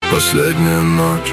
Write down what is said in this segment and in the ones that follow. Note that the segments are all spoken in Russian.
Последняя ночь.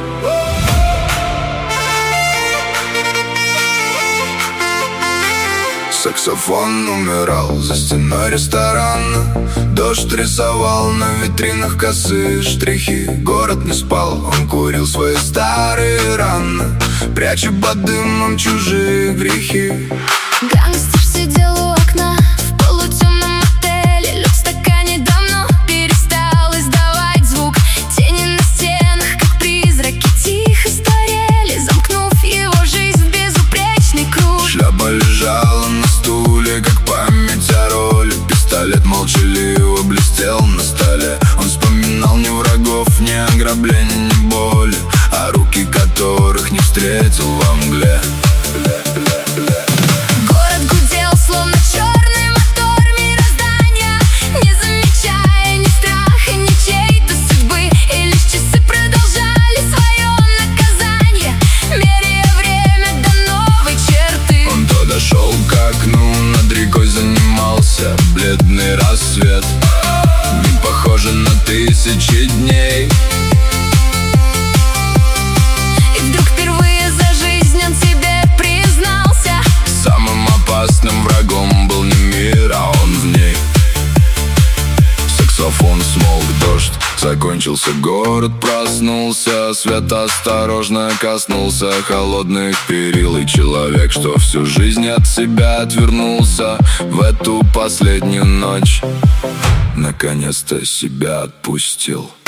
Саксофон умирал за стеной ресторана. Дождь рисовал на витринах косые штрихи. Город не спал, он курил свои старые раны, пряча под дымом чужие грехи. Гангстер сидел у окна в полутемном отеле. Лед в стакане давно перестал издавать звук. Тени на стенах, как призраки, тихо старели, замкнув его жизнь в безупречный круг. Шляпа лежала на стуле, как память о роли. Пистолет молчаливо блестел на столе. Он вспоминал ни врагов, ни ограблений, ни боли, а руки которых не встретил во мгле. Город гудел, словно черный мотор мироздания, не замечая ни страха, ни чьей-то судьбы. И лишь часы продолжали свое наказание, меряя время до новой черты. Он подошел к окну, над рекой занимался бледный рассвет. Не похоже на тысячи дней. И вдруг впервые за жизнь он себе признался: Самым опасным врагом был не мир, а он в ней. Саксофон смолк, дождь закончился, город проснулся. Свет осторожно коснулся холодных перил. И человек, что всю жизнь от себя отвернулся, в эту последнюю ночь наконец-то себя отпустил.